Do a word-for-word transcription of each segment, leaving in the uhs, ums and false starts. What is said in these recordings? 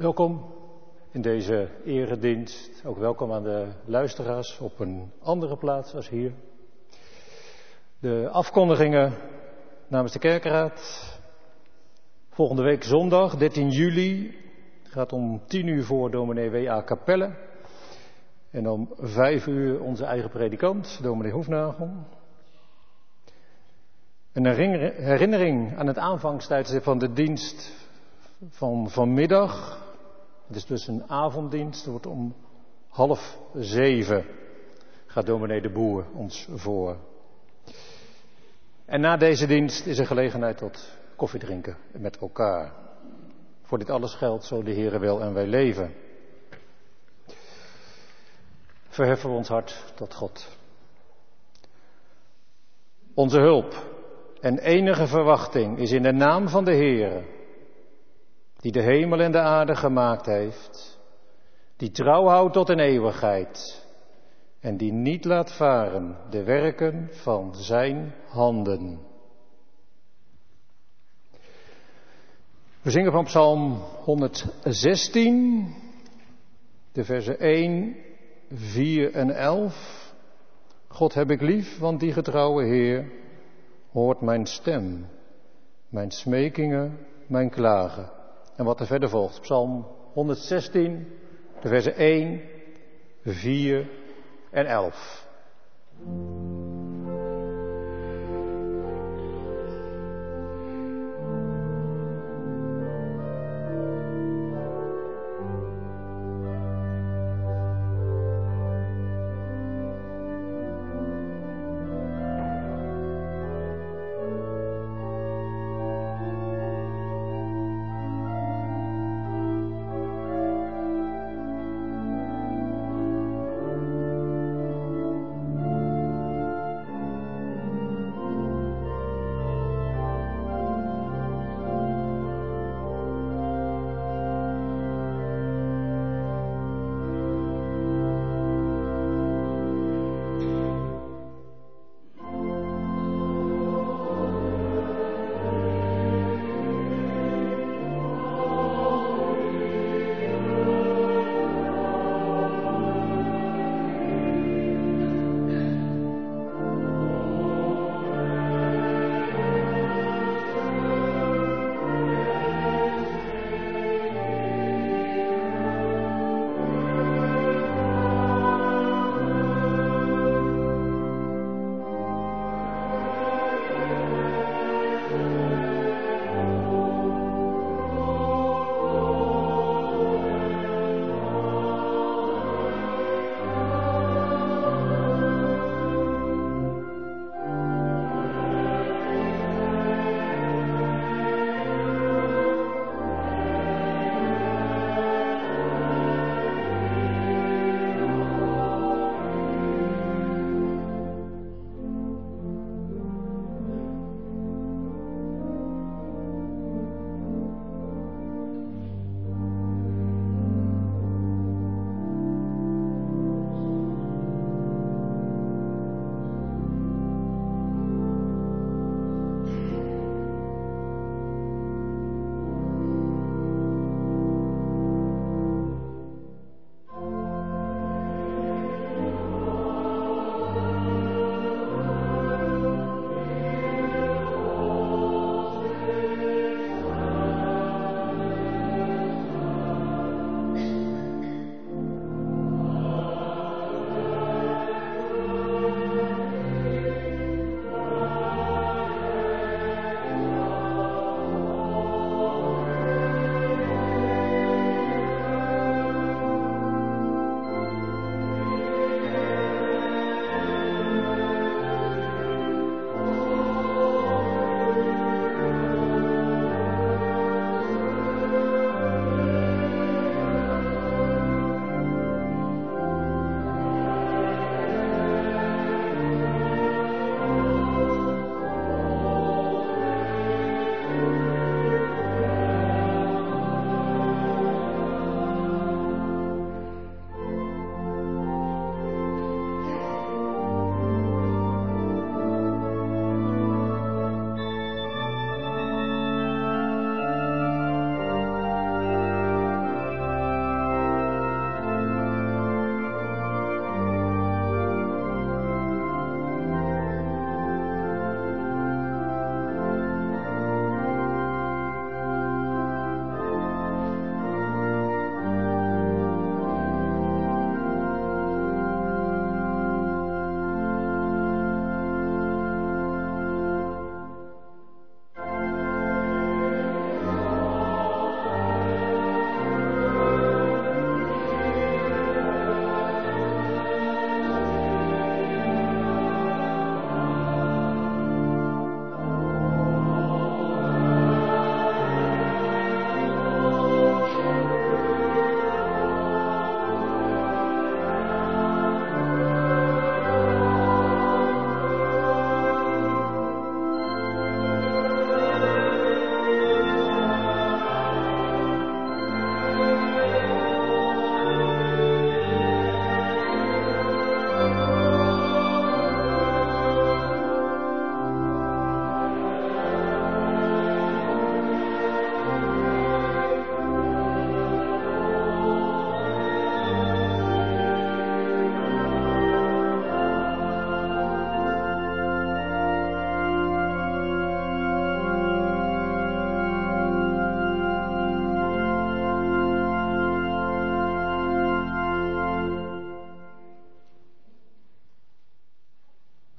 Welkom in deze eredienst. Ook welkom aan de luisteraars op een andere plaats als hier. De afkondigingen namens de kerkraad. Volgende week zondag, dertien juli, gaat om tien uur voor dominee W A Capelle. En om vijf uur onze eigen predikant, dominee Hoefnagel. Een herinnering aan het aanvangstijdstip van de dienst van vanmiddag. Het is dus een avonddienst, het wordt om half zeven. Gaat dominee de Boer ons voor. En na deze dienst is er gelegenheid tot koffiedrinken met elkaar. Voor dit alles geldt, zo de Heere wil en wij leven. Verheffen we ons hart tot God. Onze hulp en enige verwachting is in de naam van de Heere, die de hemel en de aarde gemaakt heeft, die trouw houdt tot in eeuwigheid en die niet laat varen de werken van zijn handen. We zingen van Psalm honderdzestien, de versen één, vier en elf. God heb ik lief, want die getrouwe Heer hoort mijn stem, mijn smekingen, mijn klagen. En wat er verder volgt, Psalm honderdzestien, de versen één, vier en elf.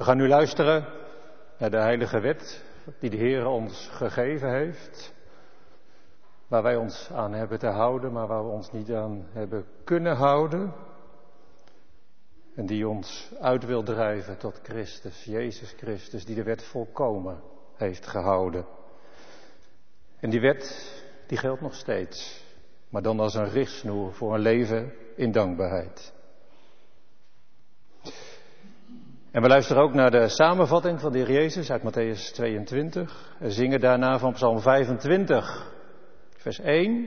We gaan nu luisteren naar de heilige wet die de Heer ons gegeven heeft. Waar wij ons aan hebben te houden, maar waar we ons niet aan hebben kunnen houden. En die ons uit wil drijven tot Christus, Jezus Christus, die de wet volkomen heeft gehouden. En die wet, die geldt nog steeds, maar dan als een richtsnoer voor een leven in dankbaarheid. En we luisteren ook naar de samenvatting van de Heer Jezus uit Mattheüs tweeëntwintig. En zingen daarna van Psalm vijfentwintig, vers één.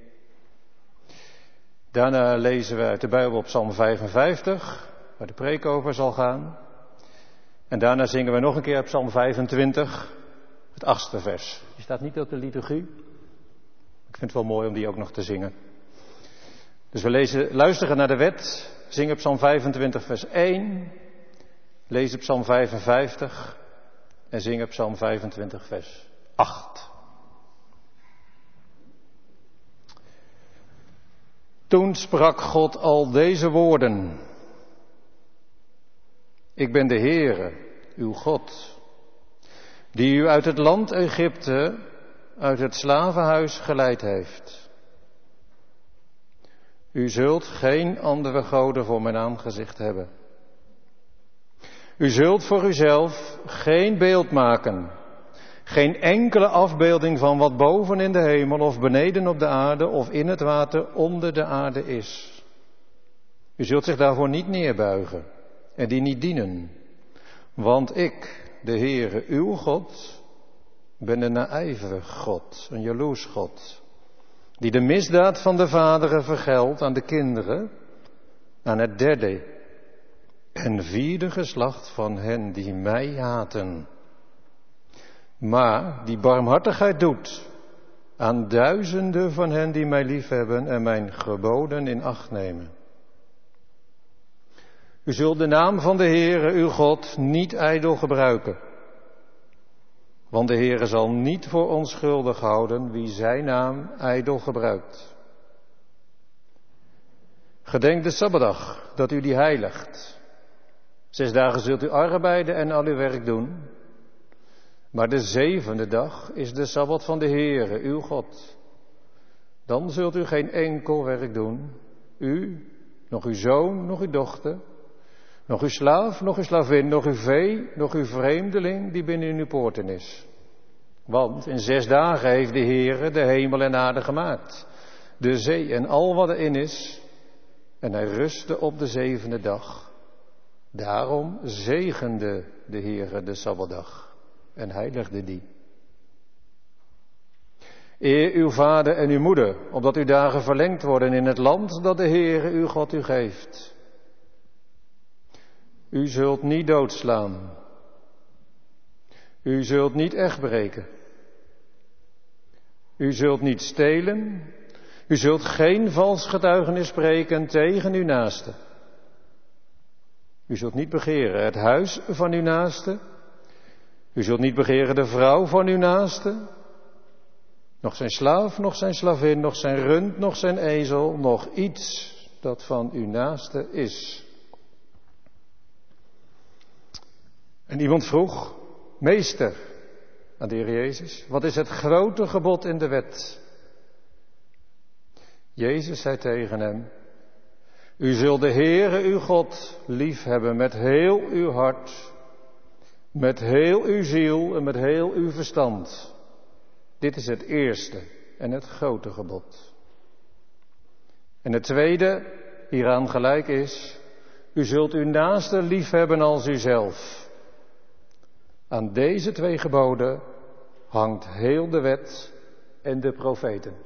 Daarna lezen we uit de Bijbel op Psalm vijfenvijftig, waar de preek over zal gaan. En daarna zingen we nog een keer op Psalm vijfentwintig, het achtste vers. Die staat niet op de liturgie. Ik vind het wel mooi om die ook nog te zingen. Dus we lezen, luisteren naar de wet, zingen Psalm vijfentwintig, vers één. Lezen Psalm vijfenvijftig en zingen Psalm vijfentwintig, vers acht. Toen sprak God al deze woorden. Ik ben de Heere, uw God, die u uit het land Egypte, uit het slavenhuis geleid heeft. U zult geen andere goden voor mijn aangezicht hebben. U zult voor uzelf geen beeld maken, geen enkele afbeelding van wat boven in de hemel of beneden op de aarde of in het water onder de aarde is. U zult zich daarvoor niet neerbuigen en die niet dienen, want ik, de Heere, uw God, ben een naijverig God, een jaloers God, die de misdaad van de vaderen vergeldt aan de kinderen, aan het derde en vierde geslacht van hen die mij haten, maar die barmhartigheid doet aan duizenden van hen die mij liefhebben en mijn geboden in acht nemen. U zult de naam van de Heere, uw God, niet ijdel gebruiken, want de Heere zal niet voor onschuldig houden wie zijn naam ijdel gebruikt. Gedenk de Sabbatdag, dat u die heiligt. Zes dagen zult u arbeiden en al uw werk doen. Maar de zevende dag is de Sabbat van de Heere, uw God. Dan zult u geen enkel werk doen. U, nog uw zoon, nog uw dochter, nog uw slaaf, nog uw slavin, nog uw vee, nog uw vreemdeling die binnen uw poorten is. Want in zes dagen heeft de Heere de hemel en aarde gemaakt, de zee en al wat erin is. En hij rustte op de zevende dag. Daarom zegende de Heere de Sabbatdag en heiligde die. Eer uw vader en uw moeder, opdat uw dagen verlengd worden in het land dat de Heere uw God u geeft. U zult niet doodslaan. U zult niet echt breken. U zult niet stelen. U zult geen vals getuigenis spreken tegen uw naaste. U zult niet begeren het huis van uw naaste. U zult niet begeren de vrouw van uw naaste. Nog zijn slaaf, nog zijn slavin, nog zijn rund, nog zijn ezel, nog iets dat van uw naaste is. En iemand vroeg, meester, aan de Heer Jezus, wat is het grote gebod in de wet? Jezus zei tegen hem, u zult de Heere uw God lief hebben met heel uw hart, met heel uw ziel en met heel uw verstand. Dit is het eerste en het grote gebod. En het tweede, hieraan gelijk is, u zult uw naaste lief hebben als uzelf. Aan deze twee geboden hangt heel de wet en de profeten.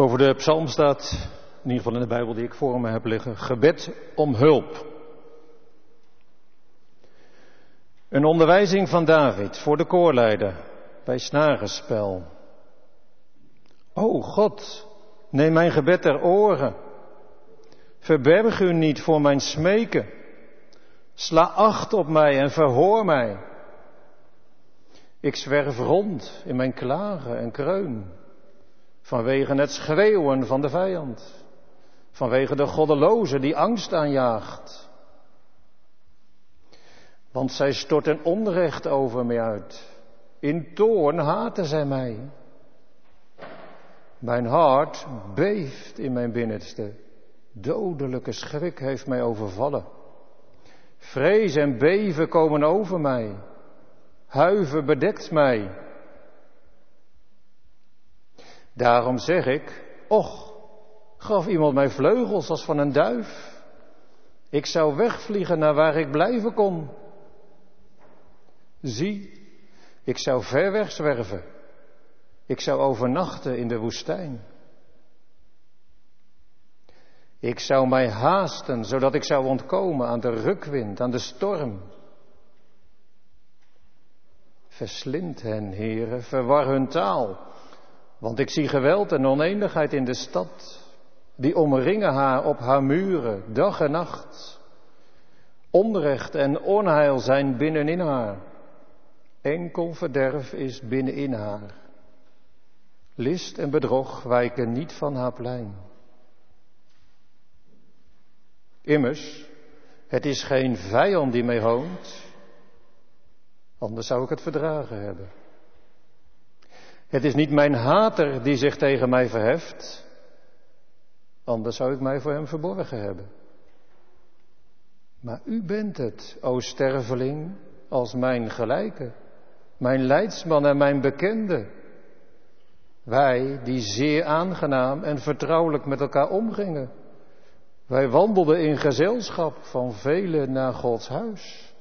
Boven de psalm staat, in ieder geval in de Bijbel die ik voor me heb liggen, gebed om hulp. Een onderwijzing van David voor de koorleider bij snarenspel. O God, neem mijn gebed ter oren. Verberg u niet voor mijn smeken. Sla acht op mij en verhoor mij. Ik zwerf rond in mijn klagen en kreun. Vanwege het schreeuwen van de vijand. Vanwege de goddeloze die angst aanjaagt. Want zij storten onrecht over mij uit. In toorn haten zij mij. Mijn hart beeft in mijn binnenste. Dodelijke schrik heeft mij overvallen. Vrees en beven komen over mij. Huiver bedekt mij. Daarom zeg ik, och, gaf iemand mij vleugels als van een duif. Ik zou wegvliegen naar waar ik blijven kon. Zie, ik zou ver weg zwerven. Ik zou overnachten in de woestijn. Ik zou mij haasten, zodat ik zou ontkomen aan de rukwind, aan de storm. Verslind hen, heren, verwar hun taal. Want ik zie geweld en oneenigheid in de stad. Die omringen haar op haar muren, dag en nacht. Onrecht en onheil zijn binnenin haar. Enkel verderf is binnenin haar. List en bedrog wijken niet van haar plein. Immers, het is geen vijand die mij hoont, anders zou ik het verdragen hebben. Het is niet mijn hater die zich tegen mij verheft, anders zou ik mij voor hem verborgen hebben. Maar u bent het, o sterveling, als mijn gelijke, mijn leidsman en mijn bekende. Wij die zeer aangenaam en vertrouwelijk met elkaar omgingen. Wij wandelden in gezelschap van velen naar Gods huis.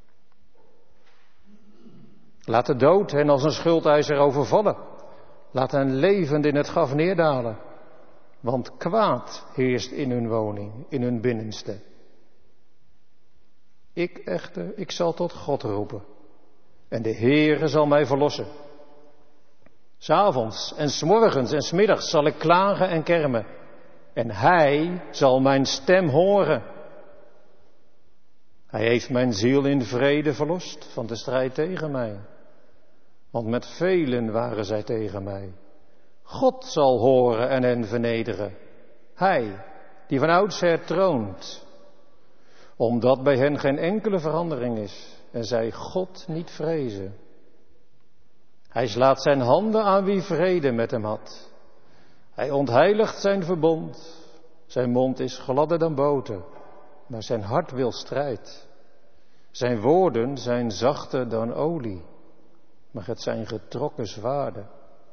Laat de dood hen als een schuldeiser overvallen. Laat hen levend in het graf neerdalen. Want kwaad heerst in hun woning, in hun binnenste. Ik echter, ik zal tot God roepen. En de Heere zal mij verlossen. 'S Avonds en 's morgens en 's middags zal ik klagen en kermen. En Hij zal mijn stem horen. Hij heeft mijn ziel in vrede verlost van de strijd tegen mij. Want met velen waren zij tegen mij. God zal horen en hen vernederen. Hij, die van oudsher troont. Omdat bij hen geen enkele verandering is en zij God niet vrezen. Hij slaat zijn handen aan wie vrede met hem had. Hij ontheiligt zijn verbond. Zijn mond is gladder dan boter, maar zijn hart wil strijd. Zijn woorden zijn zachter dan olie, maar het zijn getrokken zwaarden.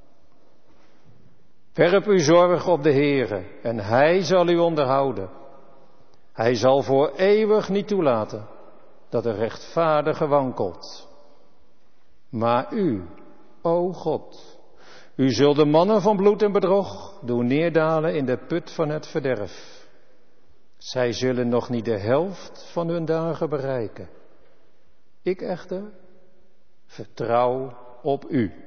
Werp uw zorg op de Heere en Hij zal u onderhouden. Hij zal voor eeuwig niet toelaten dat de rechtvaardige wankelt. Maar u, o God, u zult de mannen van bloed en bedrog doen neerdalen in de put van het verderf. Zij zullen nog niet de helft van hun dagen bereiken. Ik echter vertrouw op u.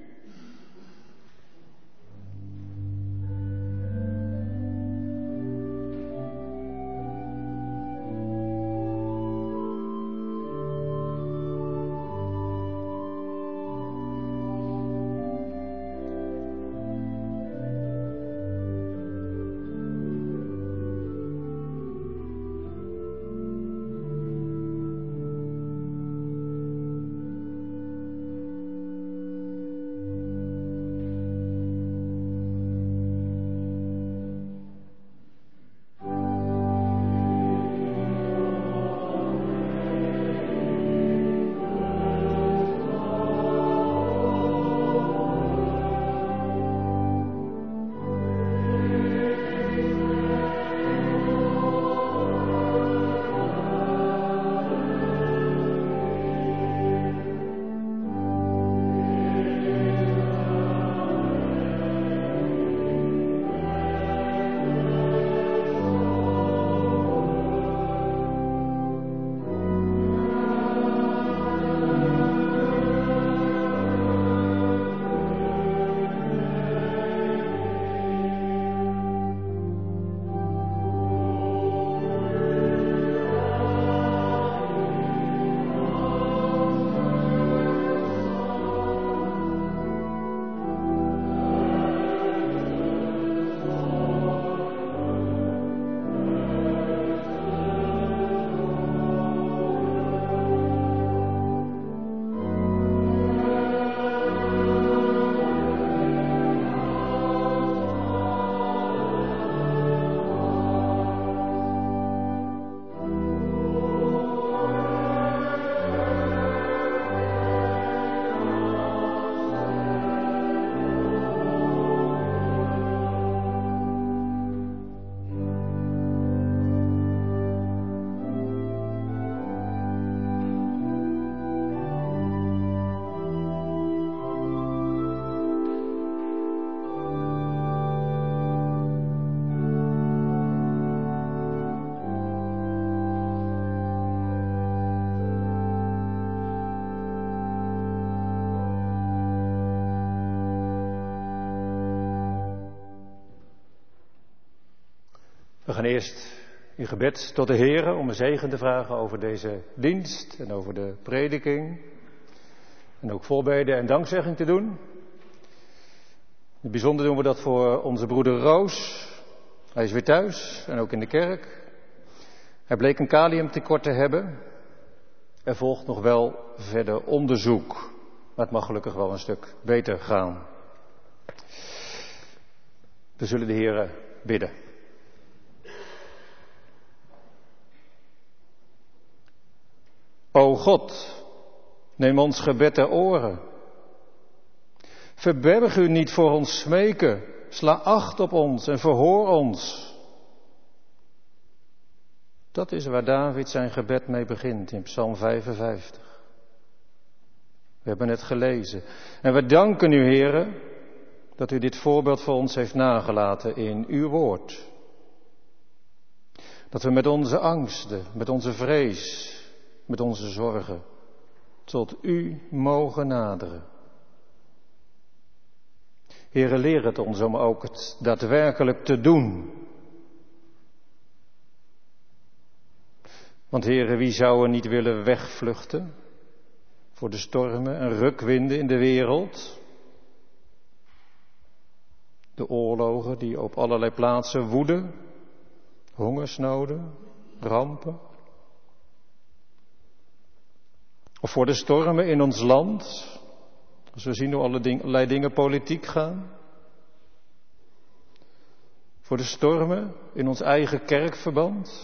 gaan eerst in gebed tot de Heer om een zegen te vragen over deze dienst en over de prediking. En ook voorbeden en dankzegging te doen. In het bijzonder doen we dat voor onze broeder Roos. Hij is weer thuis en ook in de kerk. Hij bleek een kaliumtekort te hebben. Er volgt nog wel verder onderzoek. Maar het mag gelukkig wel een stuk beter gaan. We zullen de Heer bidden. O God, neem ons gebed ter oren. Verberg u niet voor ons smeken. Sla acht op ons en verhoor ons. Dat is waar David zijn gebed mee begint in Psalm vijfenvijftig. We hebben het gelezen. En we danken u, Heere, dat u dit voorbeeld voor ons heeft nagelaten in uw woord. Dat we met onze angsten, met onze vrees, met onze zorgen tot u mogen naderen. Heere, leer het ons om ook het daadwerkelijk te doen. Want Heere, wie zou er niet willen wegvluchten voor de stormen en rukwinden in de wereld? De oorlogen die op allerlei plaatsen woeden, hongersnoden, rampen. Of voor de stormen in ons land, als we zien hoe allerlei dingen politiek gaan. Voor de stormen in ons eigen kerkverband.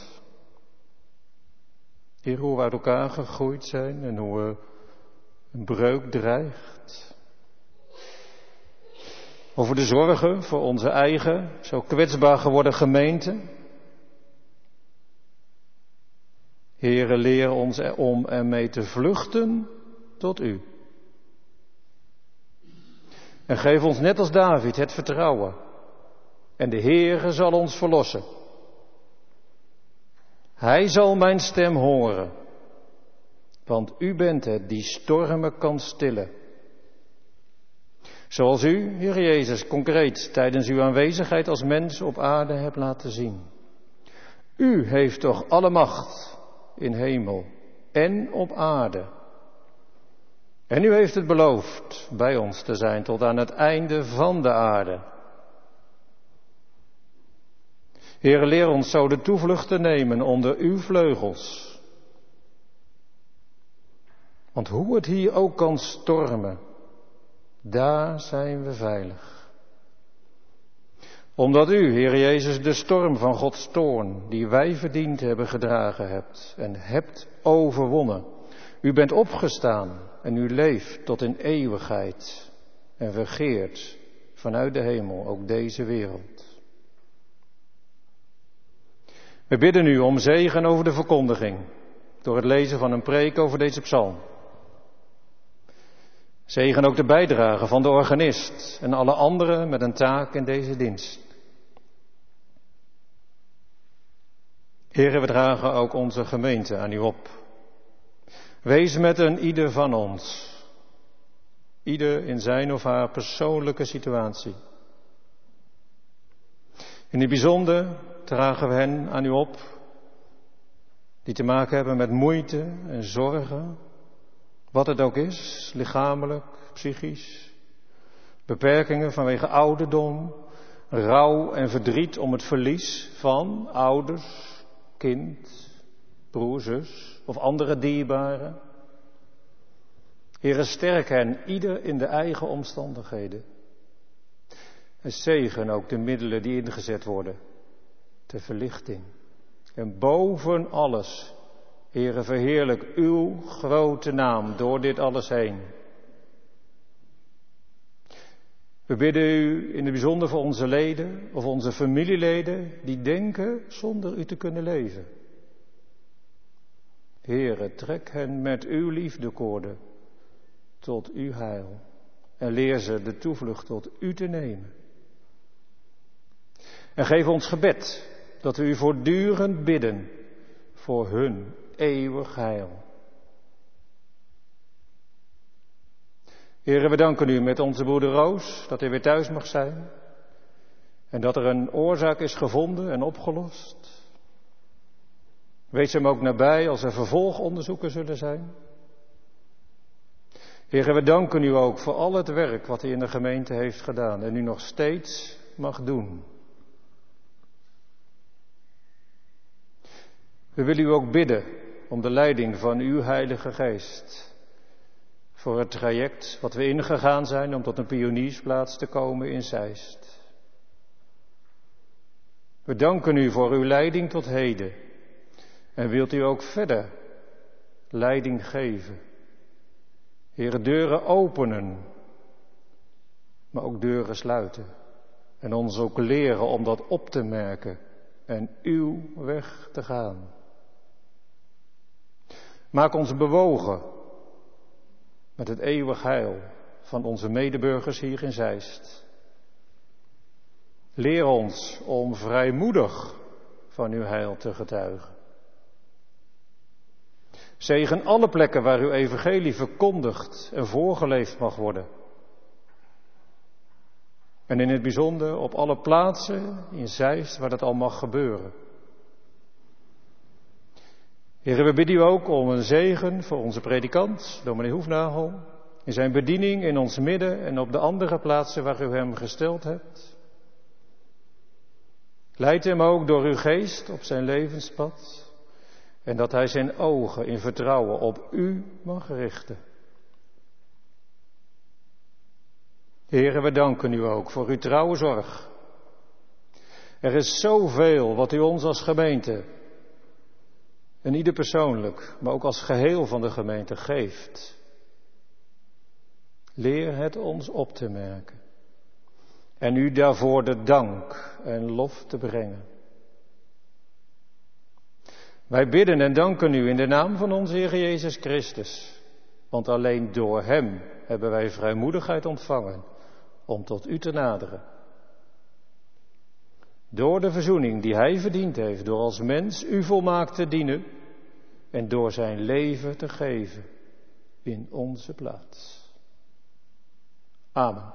Heer, hoe we uit elkaar gegroeid zijn en hoe we een breuk dreigt. Over de zorgen voor onze eigen, zo kwetsbaar geworden gemeente. Heere, leer ons om ermee te vluchten tot u. En geef ons net als David het vertrouwen. En de Heere zal ons verlossen. Hij zal mijn stem horen. Want u bent het die stormen kan stillen. Zoals u, Heer Jezus, concreet tijdens uw aanwezigheid als mens op aarde hebt laten zien. U heeft toch alle macht in hemel en op aarde. En u heeft het beloofd bij ons te zijn tot aan het einde van de aarde. Heere, leer ons zo de toevlucht te nemen onder uw vleugels. Want hoe het hier ook kan stormen, daar zijn we veilig. Omdat u, Heer Jezus, de storm van Gods toorn, die wij verdiend hebben, gedragen hebt en hebt overwonnen. U bent opgestaan en u leeft tot in eeuwigheid en regeert vanuit de hemel ook deze wereld. We bidden u om zegen over de verkondiging, door het lezen van een preek over deze psalm. Zegen ook de bijdrage van de organist en alle anderen met een taak in deze dienst. Heere, we dragen ook onze gemeente aan u op. Wees met een ieder van ons, ieder in zijn of haar persoonlijke situatie. In het bijzonder dragen we hen aan u op, die te maken hebben met moeite en zorgen, wat het ook is, lichamelijk, psychisch, beperkingen vanwege ouderdom, rouw en verdriet om het verlies van ouders, kind, broer, zus of andere dierbaren. Heere, sterk hen, ieder in de eigen omstandigheden. En zegen ook de middelen die ingezet worden ter verlichting. En boven alles, Heere, verheerlijk uw grote naam door dit alles heen. We bidden u in het bijzonder voor onze leden of onze familieleden die denken zonder u te kunnen leven. Heere, trek hen met uw liefdekoorden tot uw heil en leer ze de toevlucht tot u te nemen. En geef ons gebed dat we u voortdurend bidden voor hun eeuwig heil. Heere, we danken u met onze broeder Roos dat hij weer thuis mag zijn. En dat er een oorzaak is gevonden en opgelost. Wees hem ook nabij als er vervolgonderzoeken zullen zijn. Heer, we danken u ook voor al het werk wat u in de gemeente heeft gedaan en u nog steeds mag doen. We willen u ook bidden om de leiding van uw Heilige Geest. Voor het traject wat we ingegaan zijn om tot een pioniersplaats te komen in Zeist. We danken u voor uw leiding tot heden. En wilt u ook verder leiding geven. Heere, deuren openen, maar ook deuren sluiten. En ons ook leren om dat op te merken en uw weg te gaan. Maak ons bewogen met het eeuwig heil van onze medeburgers hier in Zeist. Leer ons om vrijmoedig van uw heil te getuigen. Zegen alle plekken waar uw evangelie verkondigd en voorgeleefd mag worden. En in het bijzonder op alle plaatsen in Zeist waar dat al mag gebeuren. Heere, we bidden u ook om een zegen voor onze predikant, dominee Hoefnagel, in zijn bediening in ons midden en op de andere plaatsen waar u hem gesteld hebt. Leid hem ook door uw geest op zijn levenspad en dat hij zijn ogen in vertrouwen op u mag richten. Heere, we danken u ook voor uw trouwe zorg. Er is zoveel wat u ons als gemeente en ieder persoonlijk, maar ook als geheel van de gemeente geeft. Leer het ons op te merken en u daarvoor de dank en lof te brengen. Wij bidden en danken u in de naam van onze Heer Jezus Christus, want alleen door hem hebben wij vrijmoedigheid ontvangen om tot u te naderen. Door de verzoening die hij verdiend heeft, door als mens u volmaakt te dienen en door zijn leven te geven in onze plaats. Amen.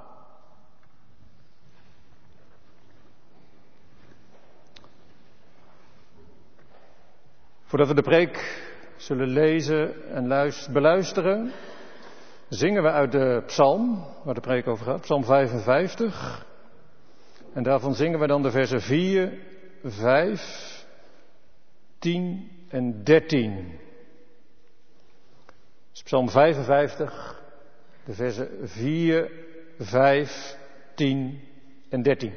Voordat we de preek zullen lezen en luisteren, beluisteren, zingen we uit de psalm, waar de preek over gaat, psalm vijfenvijftig. En daarvan zingen we dan de versen vier, vijf, tien en dertien. Dus psalm vijfenvijftig, de versen vier, vijf, tien en dertien.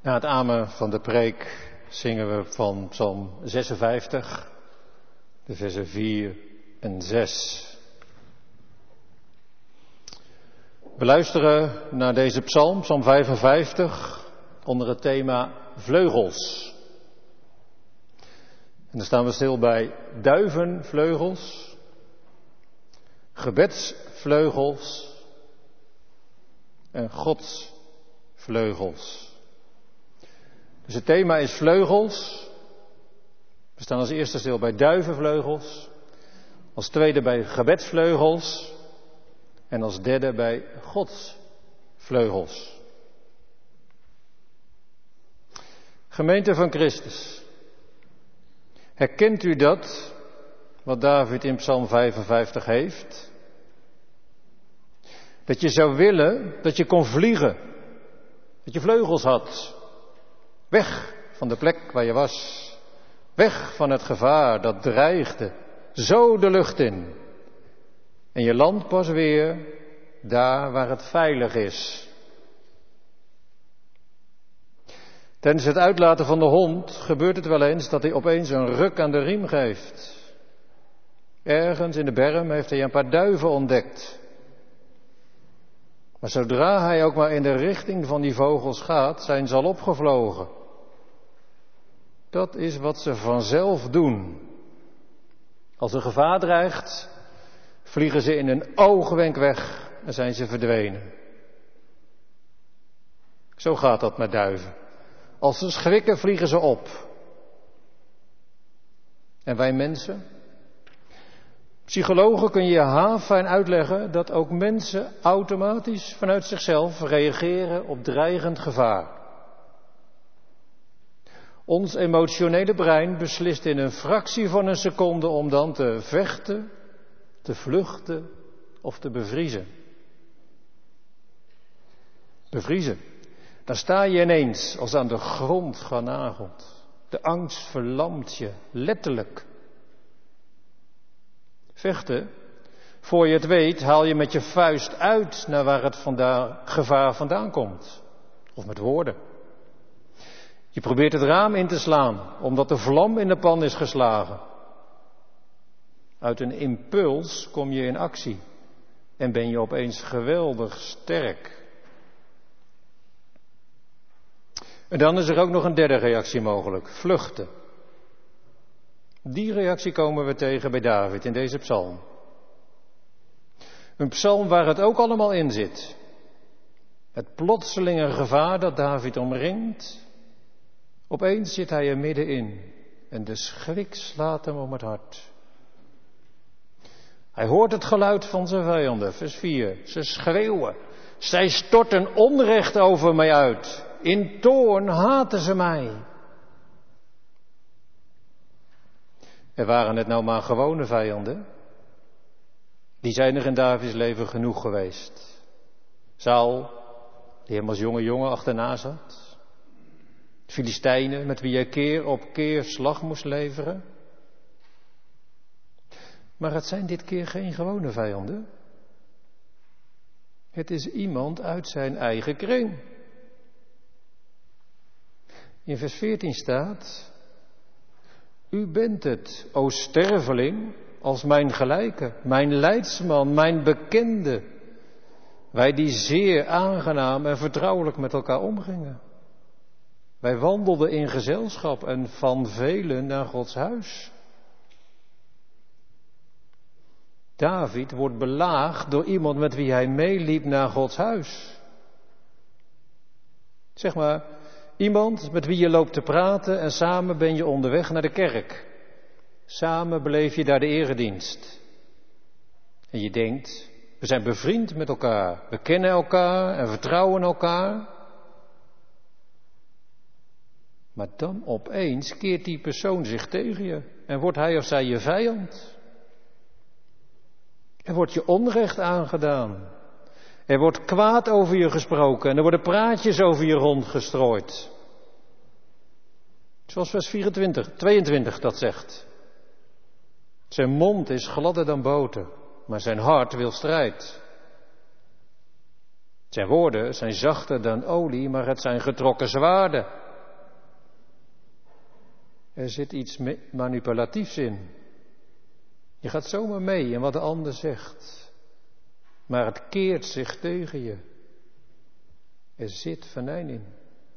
Na het amen van de preek zingen we van Psalm zesenvijftig, de versen vier en zes. We luisteren naar deze psalm, psalm vijfenvijftig, onder het thema vleugels. En dan staan we stil bij duivenvleugels, gebedsvleugels en godsvleugels. Dus het thema is vleugels. We staan als eerste stil bij duivenvleugels, als tweede bij gebedsvleugels en als derde bij godsvleugels. Gemeente van Christus, herkent u dat wat David in Psalm vijfenvijftig heeft? Dat je zou willen dat je kon vliegen, dat je vleugels had. Weg van de plek waar je was. Weg van het gevaar dat dreigde. Zo de lucht in. En je landt pas weer daar waar het veilig is. Tijdens het uitlaten van de hond gebeurt het wel eens dat hij opeens een ruk aan de riem geeft. Ergens in de berm heeft hij een paar duiven ontdekt. Maar zodra hij ook maar in de richting van die vogels gaat, zijn ze al opgevlogen. Dat is wat ze vanzelf doen. Als er gevaar dreigt, vliegen ze in een oogwenk weg en zijn ze verdwenen. Zo gaat dat met duiven. Als ze schrikken, vliegen ze op. En wij mensen? Psychologen kun je haarfijn uitleggen dat ook mensen automatisch vanuit zichzelf reageren op dreigend gevaar. Ons emotionele brein beslist in een fractie van een seconde om dan te vechten, te vluchten of te bevriezen. Bevriezen. Dan sta je ineens als aan de grond genageld. De angst verlamt je, letterlijk. Vechten, voor je het weet, haal je met je vuist uit naar waar het vandaan, gevaar vandaan komt. Of met woorden. Je probeert het raam in te slaan, omdat de vlam in de pan is geslagen. Uit een impuls kom je in actie en ben je opeens geweldig sterk. En dan is er ook nog een derde reactie mogelijk, vluchten. Die reactie komen we tegen bij David in deze psalm. Een psalm waar het ook allemaal in zit. Het plotselinge gevaar dat David omringt. Opeens zit hij er middenin en de schrik slaat hem om het hart. Hij hoort het geluid van zijn vijanden, vers vier. Ze schreeuwen, zij storten onrecht over mij uit. In toorn haten ze mij. En waren het nou maar gewone vijanden? Die zijn er in Davids leven genoeg geweest. Saul, die hem als jonge jongen achterna zat. De Filistijnen, met wie hij keer op keer slag moest leveren. Maar het zijn dit keer geen gewone vijanden. Het is iemand uit zijn eigen kring. In vers veertien staat: U bent het, o sterveling, als mijn gelijke, mijn leidsman, mijn bekende. Wij die zeer aangenaam en vertrouwelijk met elkaar omgingen. Wij wandelden in gezelschap en van velen naar Gods huis. David wordt belaagd door iemand met wie hij meeliep naar Gods huis. Zeg maar, iemand met wie je loopt te praten en samen ben je onderweg naar de kerk. Samen beleef je daar de eredienst. En je denkt, we zijn bevriend met elkaar, we kennen elkaar en vertrouwen elkaar. Maar dan opeens keert die persoon zich tegen je en wordt hij of zij je vijand. Er wordt je onrecht aangedaan. Er wordt kwaad over je gesproken en er worden praatjes over je rondgestrooid. Zoals vers vierentwintig, tweeëntwintig dat zegt. Zijn mond is gladder dan boter, maar zijn hart wil strijd. Zijn woorden zijn zachter dan olie, maar het zijn getrokken zwaarden. Er zit iets manipulatiefs in. Je gaat zomaar mee in wat de ander zegt. Maar het keert zich tegen je. Er zit venijn in.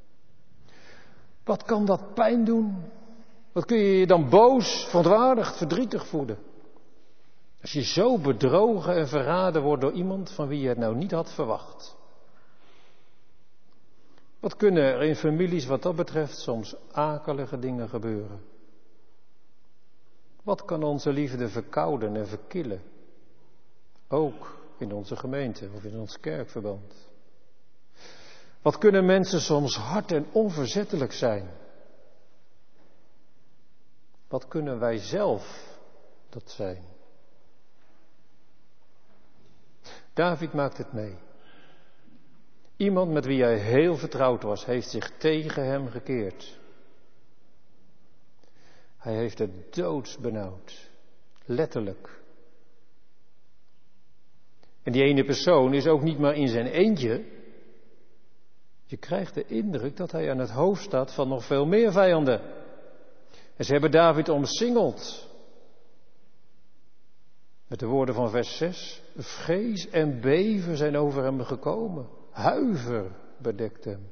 Wat kan dat pijn doen? Wat kun je je dan boos, verontwaardigd, verdrietig voelen? Als je zo bedrogen en verraden wordt door iemand van wie je het nou niet had verwacht. Wat kunnen er in families wat dat betreft soms akelige dingen gebeuren? Wat kan onze liefde verkouden en verkillen? Ook in onze gemeente of in ons kerkverband. Wat kunnen mensen soms hard en onverzettelijk zijn? Wat kunnen wij zelf dat zijn? David maakt het mee. Iemand met wie hij heel vertrouwd was, heeft zich tegen hem gekeerd. Hij heeft het doodsbenauwd. Letterlijk. En die ene persoon is ook niet maar in zijn eentje. Je krijgt de indruk dat hij aan het hoofd staat van nog veel meer vijanden. En ze hebben David omsingeld. Met de woorden van vers zes. Vrees en beven zijn over hem gekomen. Huiver bedekt hem.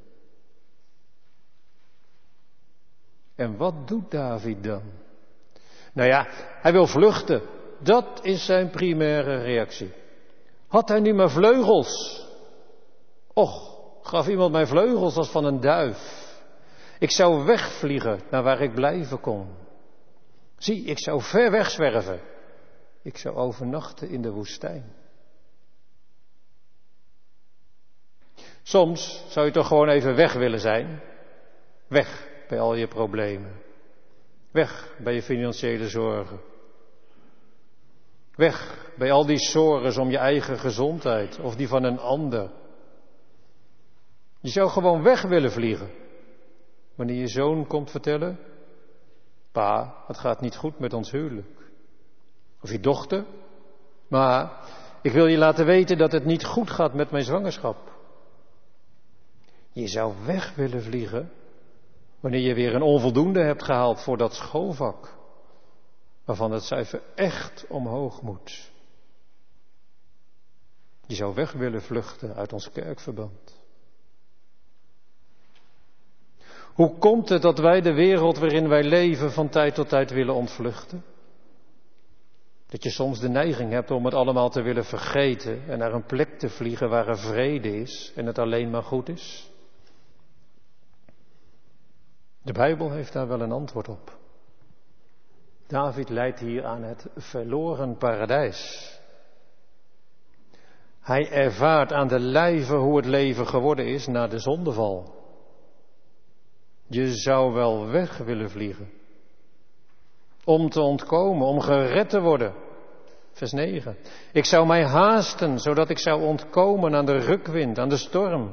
En wat doet David dan? Nou ja, hij wil vluchten. Dat is zijn primaire reactie. Had hij nu maar vleugels? Och, gaf iemand mij vleugels als van een duif. Ik zou wegvliegen naar waar ik blijven kon. Zie, ik zou ver weg zwerven. Ik zou overnachten in de woestijn. Soms zou je toch gewoon even weg willen zijn. Weg bij al je problemen. Weg bij je financiële zorgen. Weg bij al die zorgen om je eigen gezondheid of die van een ander. Je zou gewoon weg willen vliegen. Wanneer je zoon komt vertellen. Pa, het gaat niet goed met ons huwelijk. Of je dochter. Maar ik wil je laten weten dat het niet goed gaat met mijn zwangerschap. Je zou weg willen vliegen. Wanneer je weer een onvoldoende hebt gehaald voor dat schoolvak. Waarvan het cijfer echt omhoog moet. Je zou weg willen vluchten uit ons kerkverband. Hoe komt het dat wij de wereld waarin wij leven van tijd tot tijd willen ontvluchten? Dat je soms de neiging hebt om het allemaal te willen vergeten en naar een plek te vliegen waar er vrede is en het alleen maar goed is? De Bijbel heeft daar wel een antwoord op. David leidt hier aan het verloren paradijs. Hij ervaart aan de lijve hoe het leven geworden is na de zondeval. Je zou wel weg willen vliegen. Om te ontkomen, om gered te worden. Vers negen. Ik zou mij haasten, zodat ik zou ontkomen aan de rukwind, aan de storm.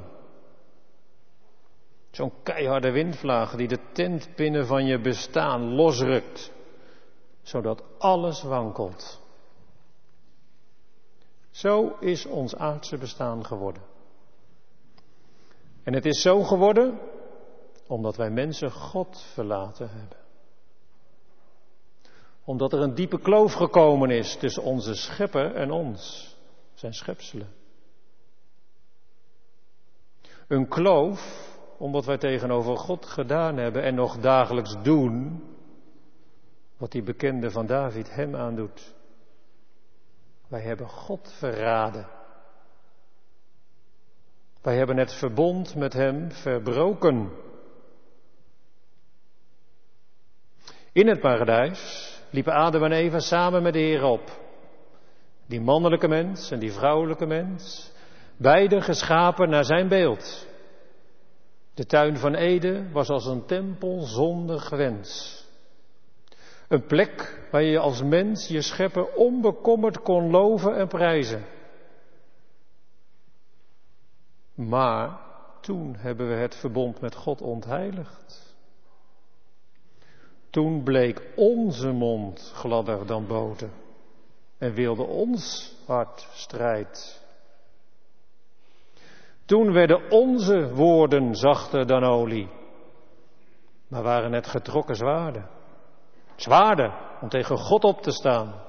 Zo'n keiharde windvlaag die de tentpinnen van je bestaan losrukt. Zodat alles wankelt. Zo is ons aardse bestaan geworden. En het is zo geworden omdat wij mensen God verlaten hebben. Omdat er een diepe kloof gekomen is tussen onze schepper en ons, zijn schepselen. Een kloof omdat wij tegenover God gedaan hebben en nog dagelijks doen wat die bekende van David hem aandoet. Wij hebben God verraden. Wij hebben het verbond met hem verbroken. In het paradijs liepen Adam en Eva samen met de Heer op. Die mannelijke mens en die vrouwelijke mens, beide geschapen naar zijn beeld. De tuin van Eden was als een tempel zonder grens. Een plek waar je als mens je schepper onbekommerd kon loven en prijzen. Maar toen hebben we het verbond met God ontheiligd. Toen bleek onze mond gladder dan boter en wilde ons hart strijd. Toen werden onze woorden zachter dan olie, maar waren het getrokken zwaarden. Zwaarden om tegen God op te staan.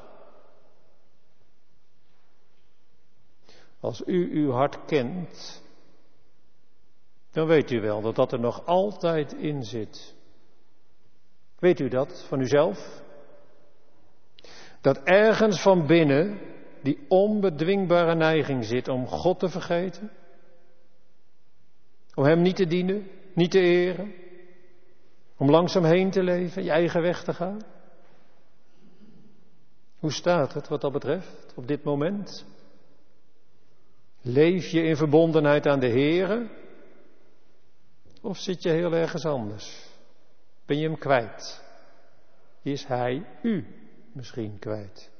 Als u uw hart kent, dan weet u wel dat dat er nog altijd in zit. Weet u dat van uzelf? Dat ergens van binnen die onbedwingbare neiging zit om God te vergeten? Om Hem niet te dienen, niet te eren? Om langzaam heen te leven, je eigen weg te gaan? Hoe staat het wat dat betreft op dit moment? Leef je in verbondenheid aan de Heere? Of zit je heel ergens anders? Ben je Hem kwijt? Is Hij u misschien kwijt?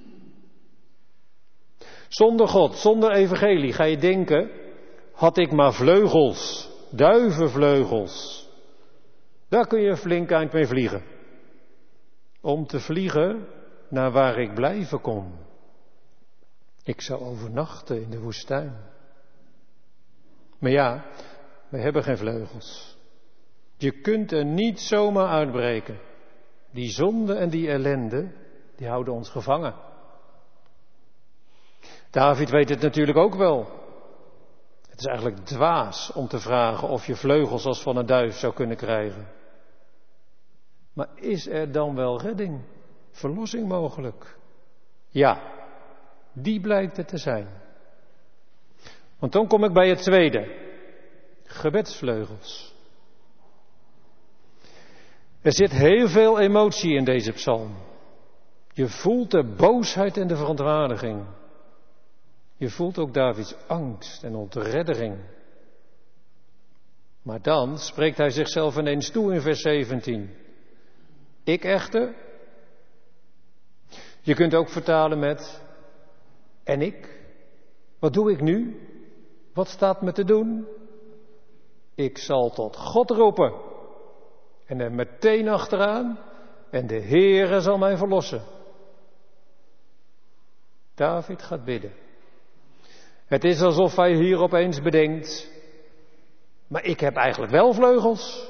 Zonder God, zonder evangelie ga je denken, had ik maar vleugels, duivenvleugels. Daar kun je een flink eind mee vliegen. Om te vliegen naar waar ik blijven kon. Ik zou overnachten in de woestijn. Maar ja, we hebben geen vleugels. Je kunt er niet zomaar uitbreken. Die zonde en die ellende, die houden ons gevangen. David weet het natuurlijk ook wel. Het is eigenlijk dwaas om te vragen of je vleugels als van een duif zou kunnen krijgen. Maar is er dan wel redding, verlossing mogelijk? Ja, die blijkt het te zijn. Want dan kom ik bij het tweede. Gebedsvleugels. Er zit heel veel emotie in deze psalm. Je voelt de boosheid en de verontwaardiging. Je voelt ook Davids angst en ontreddering. Maar dan spreekt hij zichzelf ineens toe in vers zeventien. Ik echter. Je kunt ook vertalen met en ik. Wat doe ik nu? Wat staat me te doen? Ik zal tot God roepen. En er meteen achteraan. En de Heere zal mij verlossen. David gaat bidden. Het is alsof hij hier opeens bedenkt. Maar ik heb eigenlijk wel vleugels.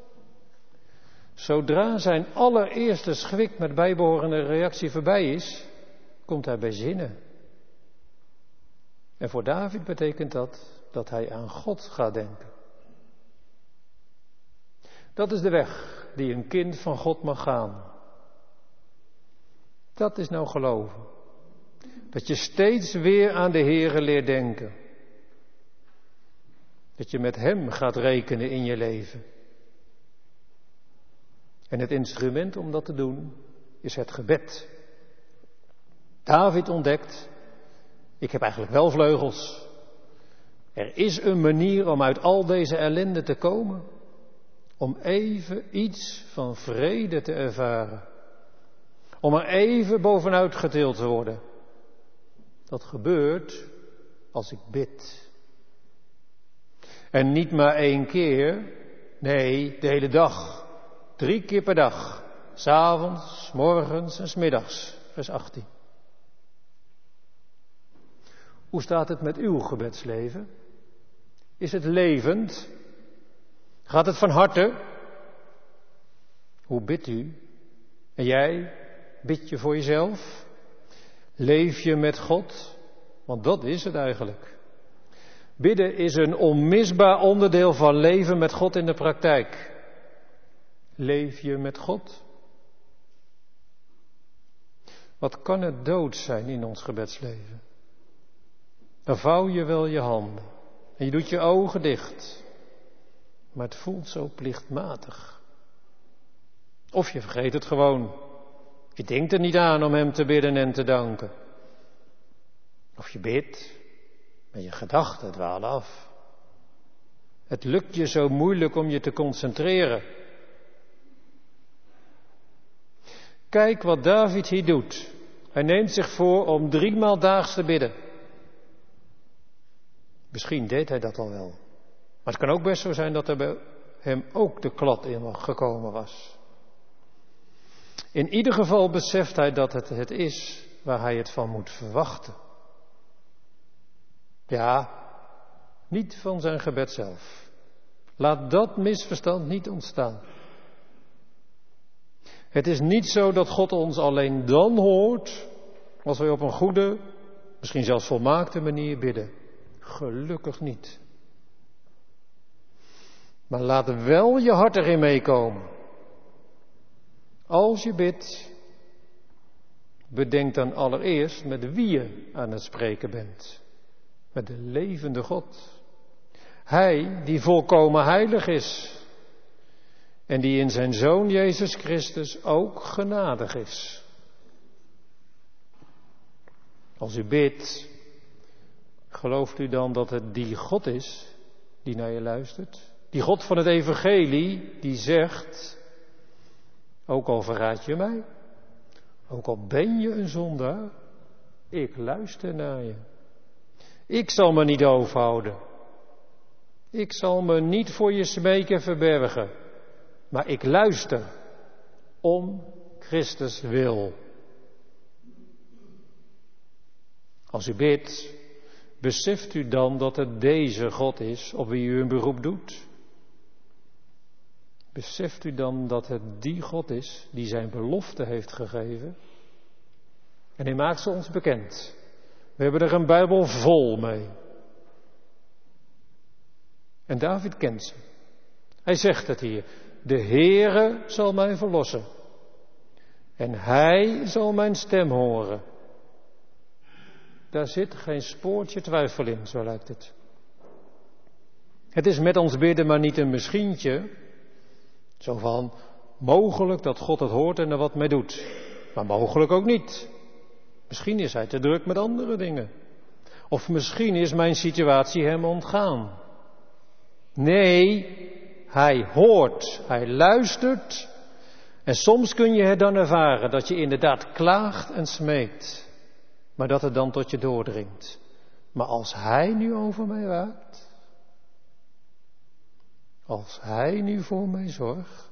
Zodra zijn allereerste schrik met bijbehorende reactie voorbij is, komt hij bij zinnen. En voor David betekent dat dat hij aan God gaat denken. Dat is de weg die een kind van God mag gaan. Dat is nou geloven. Dat je steeds weer aan de Heere leert denken. Dat je met Hem gaat rekenen in je leven. En het instrument om dat te doen is het gebed. David ontdekt, ik heb eigenlijk wel vleugels. Er is een manier om uit al deze ellende te komen. Om even iets van vrede te ervaren. Om er even bovenuit getild te worden. Dat gebeurt als ik bid. En niet maar één keer, nee, de hele dag. Drie keer per dag. 's Avonds, 's morgens en 's middags. Vers achttien. Hoe staat het met uw gebedsleven? Is het levend? Gaat het van harte? Hoe bidt u? En jij, bid je voor jezelf? Leef je met God? Want dat is het eigenlijk. Bidden is een onmisbaar onderdeel van leven met God in de praktijk. Leef je met God? Wat kan het dood zijn in ons gebedsleven? Dan vouw je wel je handen en je doet je ogen dicht. Maar het voelt zo plichtmatig. Of je vergeet het gewoon. Je denkt er niet aan om Hem te bidden en te danken. Of je bidt, maar je gedachten dwalen af. Het lukt je zo moeilijk om je te concentreren. Kijk wat David hier doet. Hij neemt zich voor om driemaal daags te bidden. Misschien deed hij dat al wel. Maar het kan ook best zo zijn dat er bij hem ook de klad in gekomen was. In ieder geval beseft hij dat het het is waar hij het van moet verwachten. Ja, Niet van zijn gebed zelf. Laat dat misverstand niet ontstaan. Het is niet zo dat God ons alleen dan hoort als wij op een goede, misschien zelfs volmaakte manier bidden. Gelukkig niet. Maar laat wel je hart erin meekomen. Als je bidt, bedenk dan allereerst met wie je aan het spreken bent. Met de levende God. Hij die volkomen heilig is. En die in zijn Zoon Jezus Christus ook genadig is. Als u bidt, gelooft u dan dat het die God is die naar je luistert? Die God van het evangelie die zegt, ook al verraad je mij, ook al ben je een zondaar, ik luister naar je. Ik zal me niet overhouden. Ik zal me niet voor je smeken verbergen. Maar ik luister om Christus wil. Als u bidt, beseft u dan dat het deze God is op wie u een beroep doet? Beseft u dan dat het die God is die zijn belofte heeft gegeven? En hij maakt ze ons bekend. We hebben er een Bijbel vol mee. En David kent ze. Hij zegt het hier. De Heere zal mij verlossen. En hij zal mijn stem horen. Daar zit geen spoortje twijfel in, zo lijkt het. Het is met ons bidden maar niet een misschientje. Zo van, mogelijk dat God het hoort en er wat mee doet. Maar mogelijk ook niet. Misschien is hij te druk met andere dingen. Of misschien is mijn situatie hem ontgaan. Nee, hij hoort, hij luistert. En soms kun je het dan ervaren dat je inderdaad klaagt en smeekt. Maar dat het dan tot je doordringt. Maar als hij nu over mij waakt. Als hij nu voor mij zorgt.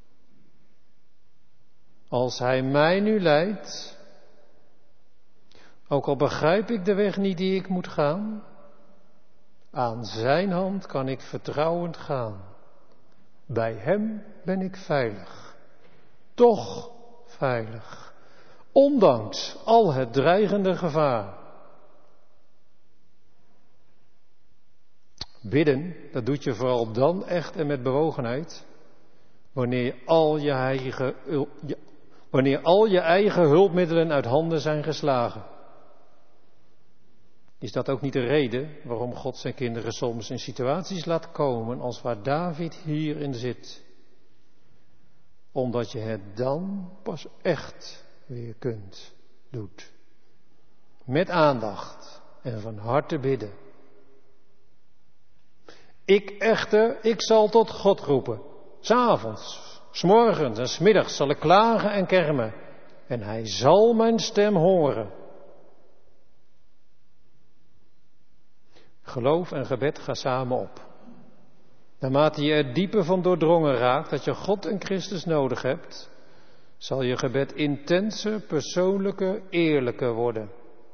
Als hij mij nu leidt. Ook al begrijp ik de weg niet die ik moet gaan. Aan zijn hand kan ik vertrouwend gaan. Bij hem ben ik veilig. Toch veilig. Ondanks al het dreigende gevaar. Bidden, dat doet je vooral dan echt en met bewogenheid. Wanneer je al je eigen, wanneer al je eigen hulpmiddelen uit handen zijn geslagen. Is dat ook niet de reden waarom God zijn kinderen soms in situaties laat komen als waar David hierin zit? Omdat je het dan pas echt weer kunt, doet. Met aandacht en van harte bidden. Ik echter, ik zal tot God roepen. 's Avonds, 's morgens en 's middags zal ik klagen en kermen. En hij zal mijn stem horen. Geloof en gebed gaan samen op. Naarmate je er dieper van doordrongen raakt dat je God en Christus nodig hebt, zal je gebed intenser, persoonlijker, eerlijker worden.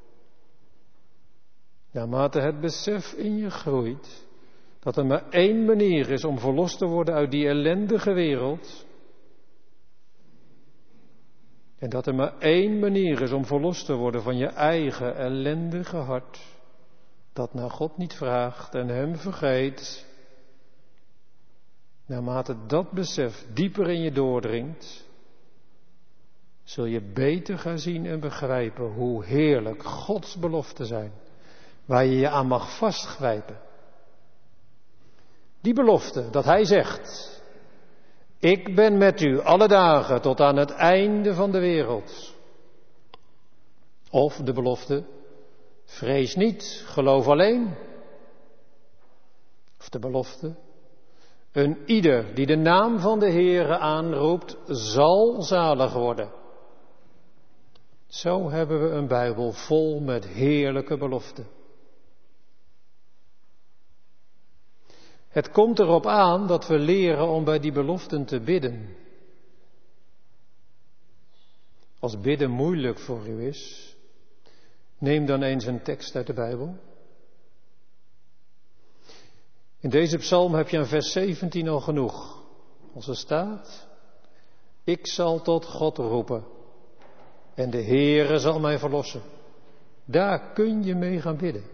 Naarmate het besef in je groeit dat er maar één manier is om verlost te worden uit die ellendige wereld. En dat er maar één manier is om verlost te worden van je eigen ellendige hart. Dat naar God niet vraagt en hem vergeet. Naarmate dat besef dieper in je doordringt, zul je beter gaan zien en begrijpen hoe heerlijk Gods beloften zijn, waar je je aan mag vastgrijpen. Die belofte dat hij zegt, ik ben met u alle dagen tot aan het einde van de wereld. Of de belofte, vrees niet, geloof alleen. Of de belofte, een ieder die de naam van de Heere aanroept, zal zalig worden. Zo hebben we een Bijbel vol met heerlijke beloften. Het komt erop aan dat we leren om bij die beloften te bidden. Als bidden moeilijk voor u is, neem dan eens een tekst uit de Bijbel. In deze psalm heb je aan vers zeventien al genoeg. Als er staat, ik zal tot God roepen en de Heere zal mij verlossen. Daar kun je mee gaan bidden.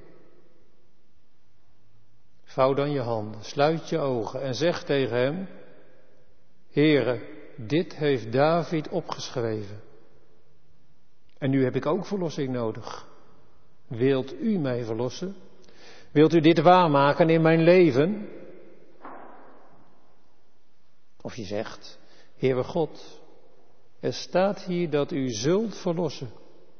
Vouw dan je handen, sluit je ogen en zeg tegen hem, Heere, dit heeft David opgeschreven. En nu heb ik ook verlossing nodig. Wilt u mij verlossen? Wilt u dit waarmaken in mijn leven? Of je zegt, Heere God, er staat hier dat u zult verlossen.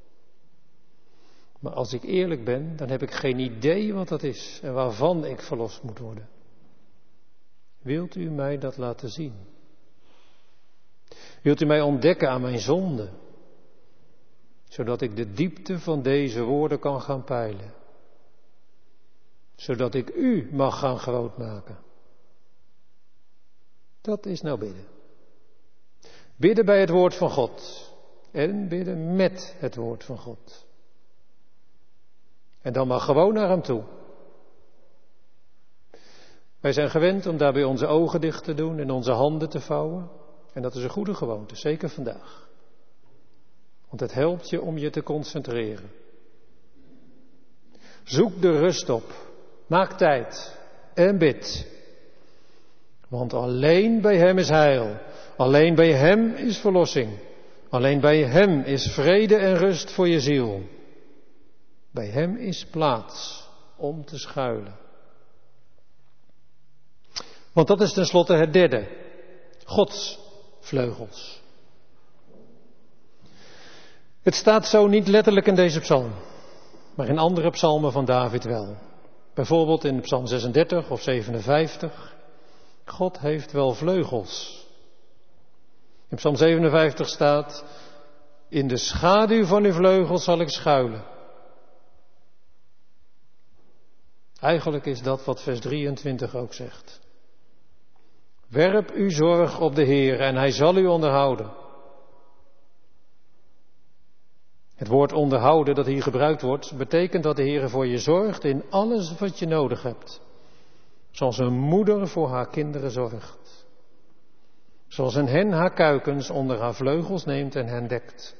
Maar als ik eerlijk ben, dan heb ik geen idee wat dat is en waarvan ik verlost moet worden. Wilt u mij dat laten zien? Wilt u mij ontdekken aan mijn zonde, zodat ik de diepte van deze woorden kan gaan peilen? Zodat ik u mag gaan grootmaken. Dat is nou bidden. Bidden bij het woord van God en bidden met het woord van God. En dan maar gewoon naar hem toe. Wij zijn gewend om daarbij onze ogen dicht te doen en onze handen te vouwen. En dat is een goede gewoonte, zeker vandaag. Want het helpt je om je te concentreren. Zoek de rust op. Maak tijd en bid. Want alleen bij hem is heil. Alleen bij hem is verlossing. Alleen bij hem is vrede en rust voor je ziel. Bij hem is plaats om te schuilen. Want dat is tenslotte het derde. Gods vleugels. Het staat zo niet letterlijk in deze psalm. Maar in andere psalmen van David wel. Bijvoorbeeld in psalm zesendertig of zevenenvijftig. God heeft wel vleugels. In psalm zevenenvijftig staat, in de schaduw van uw vleugels zal ik schuilen. Eigenlijk is dat wat vers drieëntwintig ook zegt. Werp uw zorg op de Heer en hij zal u onderhouden. Het woord onderhouden dat hier gebruikt wordt, betekent dat de Heer voor je zorgt in alles wat je nodig hebt. Zoals een moeder voor haar kinderen zorgt. Zoals een hen haar kuikens onder haar vleugels neemt en hen dekt.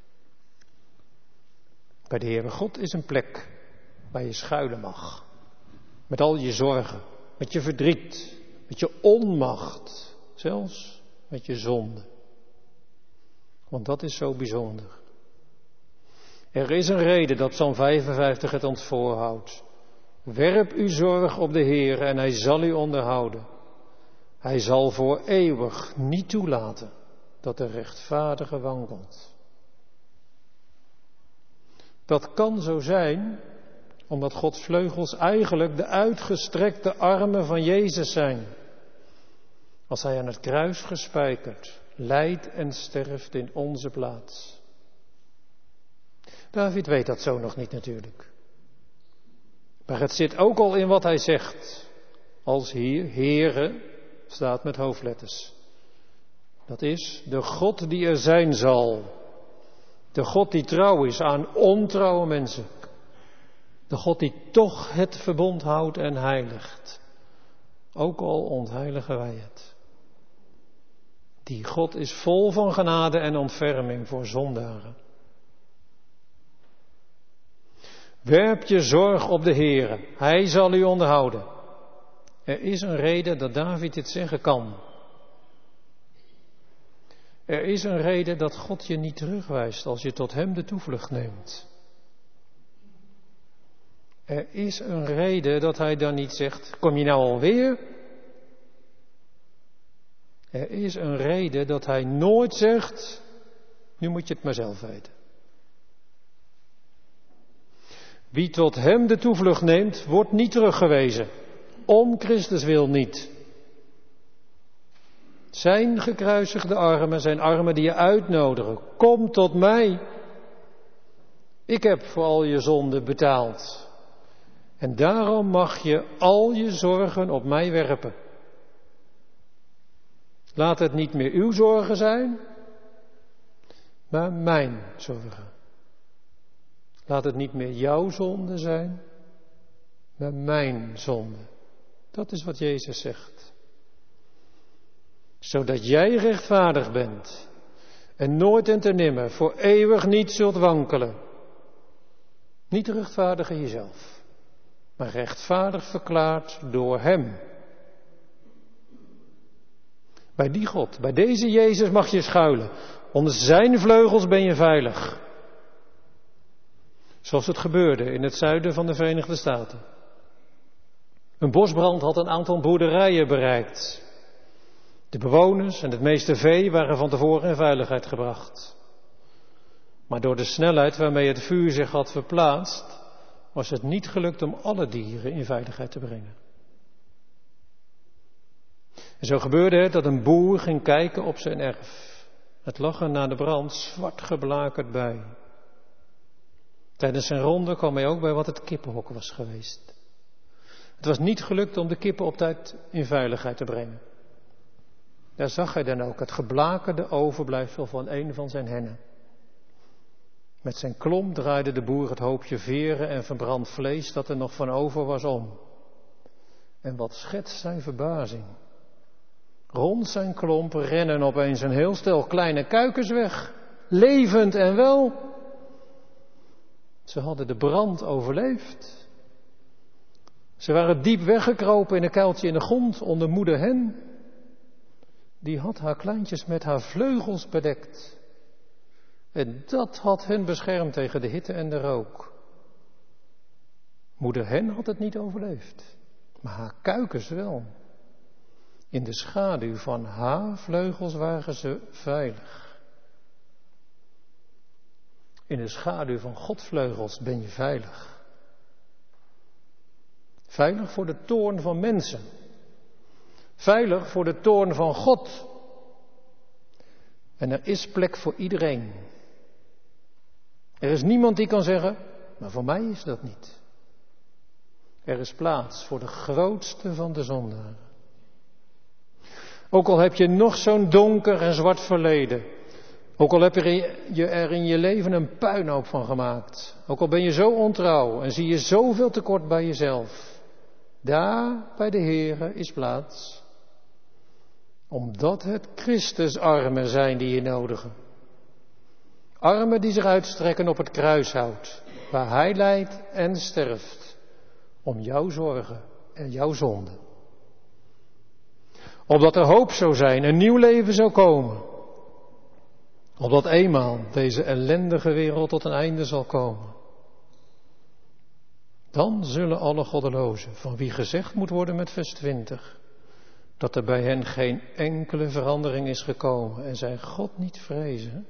Bij de Heere God is een plek waar je schuilen mag. Met al je zorgen, met je verdriet, met je onmacht, zelfs met je zonde. Want dat is zo bijzonder. Er is een reden dat psalm vijfenvijftig het ons voorhoudt. Werp uw zorg op de Heer en hij zal u onderhouden. Hij zal voor eeuwig niet toelaten dat de rechtvaardige wankelt. Dat kan zo zijn omdat Gods vleugels eigenlijk de uitgestrekte armen van Jezus zijn. Als hij aan het kruis gespijkerd lijdt en sterft in onze plaats. David weet dat zo nog niet natuurlijk. Maar het zit ook al in wat hij zegt. Als hier, Heere, staat met hoofdletters. Dat is de God die er zijn zal. De God die trouw is aan ontrouwe mensen. De God die toch het verbond houdt en heiligt. Ook al ontheiligen wij het. Die God is vol van genade en ontferming voor zondaren. Werp je zorg op de Heere, hij zal u onderhouden. Er is een reden dat David dit zeggen kan. Er is een reden dat God je niet terugwijst als je tot hem de toevlucht neemt. Er is een reden dat hij dan niet zegt, kom je nou alweer? Er is een reden dat hij nooit zegt, nu moet je het maar zelf weten. Wie tot hem de toevlucht neemt, wordt niet teruggewezen. Om Christus wil niet. Zijn gekruisigde armen zijn armen die je uitnodigen. Kom tot mij. Ik heb voor al je zonden betaald. En daarom mag je al je zorgen op mij werpen. Laat het niet meer uw zorgen zijn, maar mijn zorgen. Laat het niet meer jouw zonde zijn, maar mijn zonde. Dat is wat Jezus zegt. Zodat jij rechtvaardig bent en nooit en te nimmer voor eeuwig niet zult wankelen. Niet rechtvaardig in jezelf, maar rechtvaardig verklaard door Hem. Bij die God, bij deze Jezus mag je schuilen. Onder zijn vleugels ben je veilig. Zoals het gebeurde in het zuiden van de Verenigde Staten. Een bosbrand had een aantal boerderijen bereikt. De bewoners en het meeste vee waren van tevoren in veiligheid gebracht. Maar door de snelheid waarmee het vuur zich had verplaatst, was het niet gelukt om alle dieren in veiligheid te brengen. En zo gebeurde het dat een boer ging kijken op zijn erf. Het lag er na de brand zwart geblakerd bij. Tijdens zijn ronde kwam hij ook bij wat het kippenhok was geweest. Het was niet gelukt om de kippen op tijd in veiligheid te brengen. Daar zag hij dan ook het geblakerde overblijfsel van een van zijn hennen. Met zijn klomp draaide de boer het hoopje veren en verbrand vlees dat er nog van over was om. En wat schetst zijn verbazing. Rond zijn klomp rennen opeens een heel stel kleine kuikens weg, levend en wel. Ze hadden de brand overleefd. Ze waren diep weggekropen in een kuiltje in de grond onder moeder hen. Die had haar kleintjes met haar vleugels bedekt. En dat had hen beschermd tegen de hitte en de rook. Moeder hen had het niet overleefd, maar haar kuikens wel. In de schaduw van haar vleugels waren ze veilig. In de schaduw van Gods vleugels ben je veilig. Veilig voor de toorn van mensen. Veilig voor de toorn van God. En er is plek voor iedereen. Er is niemand die kan zeggen, maar voor mij is dat niet. Er is plaats voor de grootste van de zondaren. Ook al heb je nog zo'n donker en zwart verleden. Ook al heb je er in je leven een puinhoop van gemaakt. Ook al ben je zo ontrouw en zie je zoveel tekort bij jezelf. Daar bij de Heere is plaats. Omdat het Christusarmen zijn die je nodigen. Armen die zich uitstrekken op het kruishout. Waar Hij lijdt en sterft. Om jouw zorgen en jouw zonde. Opdat er hoop zou zijn, een nieuw leven zou komen. Opdat eenmaal deze ellendige wereld tot een einde zal komen. Dan zullen alle goddelozen, van wie gezegd moet worden met vers twintig, dat er bij hen geen enkele verandering is gekomen en zij God niet vrezen,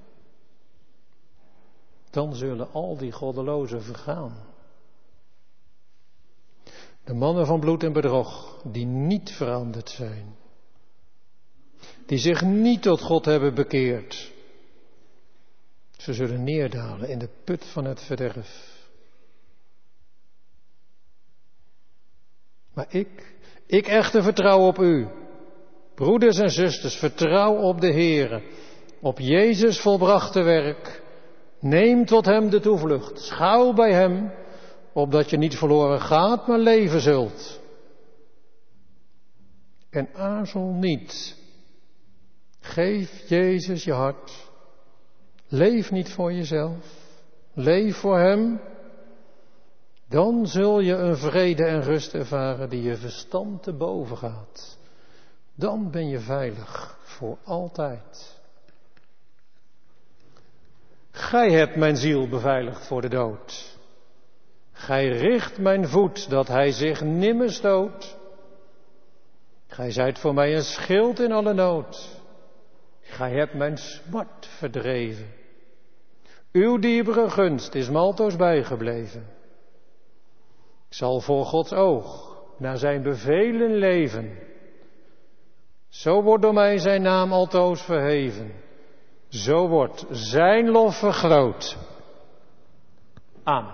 dan zullen al die goddelozen vergaan. De mannen van bloed en bedrog, die niet veranderd zijn, die zich niet tot God hebben bekeerd, ze zullen neerdalen in de put van het verderf. Maar ik, ik echter vertrouw op u. Broeders en zusters, vertrouw op de Heere, op Jezus volbrachte werk. Neem tot Hem de toevlucht, schuil bij Hem, opdat je niet verloren gaat, maar leven zult. En aarzel niet. Geef Jezus je hart. Leef niet voor jezelf. Leef voor Hem. Dan zul je een vrede en rust ervaren die je verstand te boven gaat. Dan ben je veilig voor altijd. Gij hebt mijn ziel beveiligd voor de dood. Gij richt mijn voet dat hij zich nimmer stoot. Gij zijt voor mij een schild in alle nood. Gij hebt mijn smart verdreven. Uw dierbare gunst is me altoos bijgebleven. Ik zal voor Gods oog naar zijn bevelen leven. Zo wordt door mij zijn naam altoos verheven. Zo wordt zijn lof vergroot. Amen.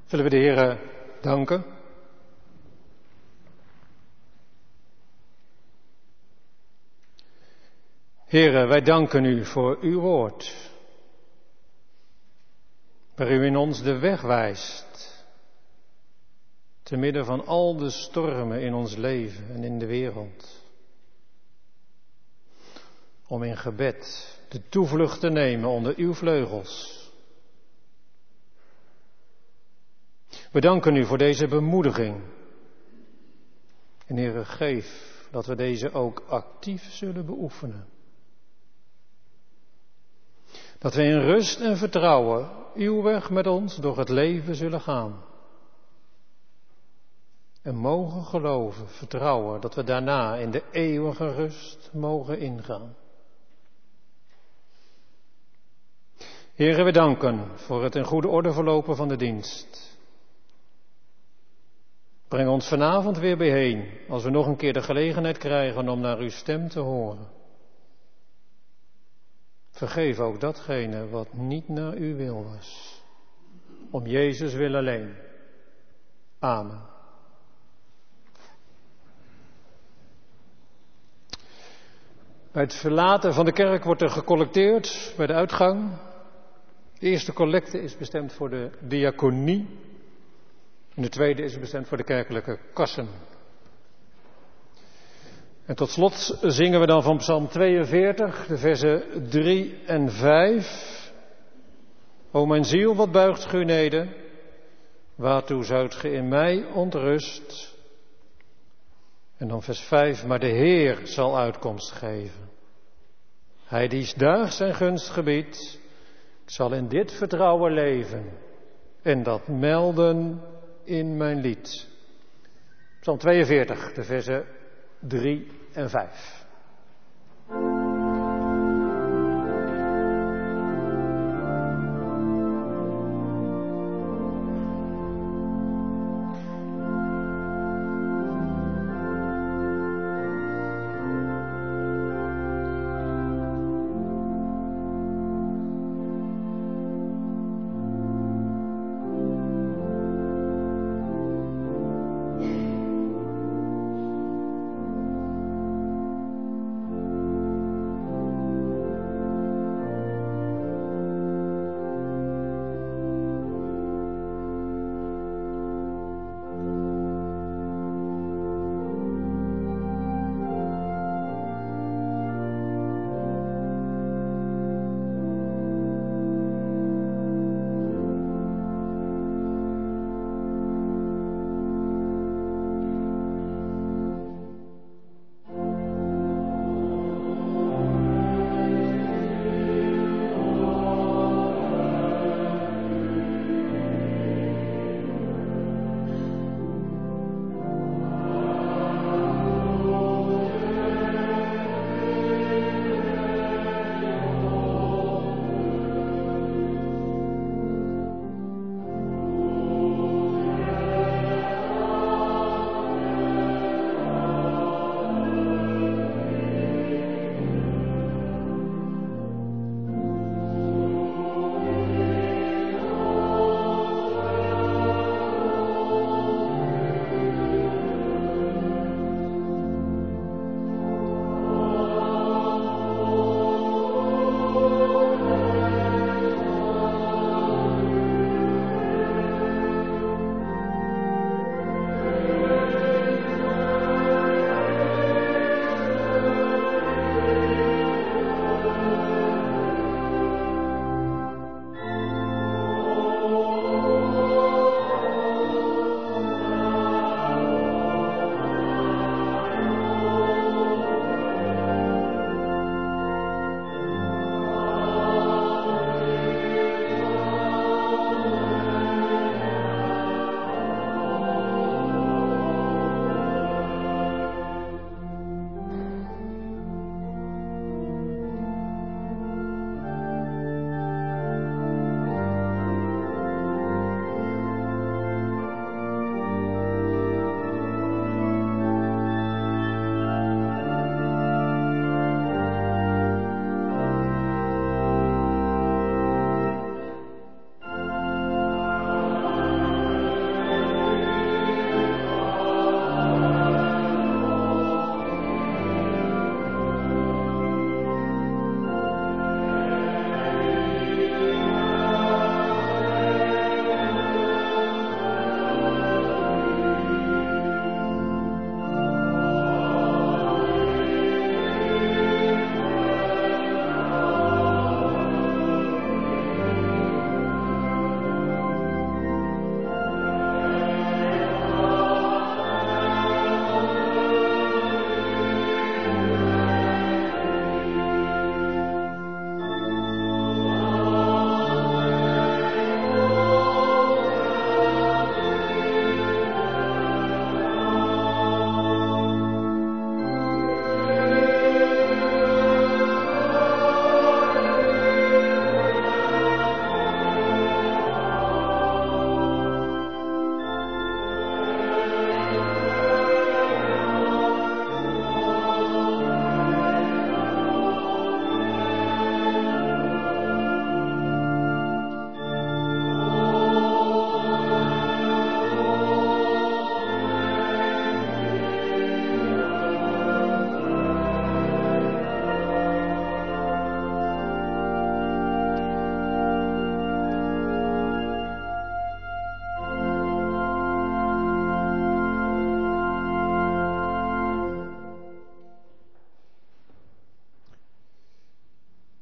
Zullen we de Heere danken? Heere, wij danken u voor uw woord, waar u in ons de weg wijst, te midden van al de stormen in ons leven en in de wereld. Om in gebed de toevlucht te nemen onder uw vleugels. We danken u voor deze bemoediging. En Heere, geef dat we deze ook actief zullen beoefenen. Dat we in rust en vertrouwen uw weg met ons door het leven zullen gaan. En mogen geloven, vertrouwen dat we daarna in de eeuwige rust mogen ingaan. Heere, we danken voor het in goede orde verlopen van de dienst. Breng ons vanavond weer bijeen, als we nog een keer de gelegenheid krijgen om naar uw stem te horen. Vergeef ook datgene wat niet naar uw wil was. Om Jezus wil alleen. Amen. Bij het verlaten van de kerk wordt er gecollecteerd bij de uitgang. De eerste collecte is bestemd voor de diaconie. En de tweede is bestemd voor de kerkelijke kassen. En tot slot zingen we dan van Psalm tweeënveertig, de versen drie en vijf. O mijn ziel, wat buigt ge u neder? Waartoe zoudt ge in mij ontrust? En dan vers vijf, maar de Heer zal uitkomst geven. Hij die daags zijn gunst gebiedt, zal in dit vertrouwen leven en dat melden in mijn lied. Psalm tweeënveertig, de versen drie en vijf.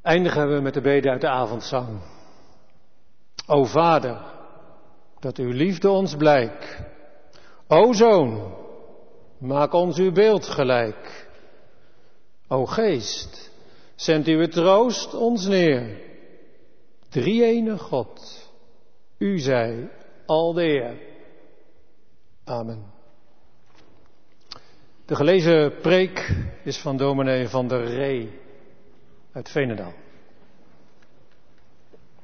Eindigen we met de bede uit de avondzang. O Vader, dat uw liefde ons blijk. O Zoon, maak ons uw beeld gelijk. O Geest, zend uw troost ons neer. Drie-ene God, u zij al de eer. Amen. De gelezen preek is van dominee Van der Ree uit Veenendaal.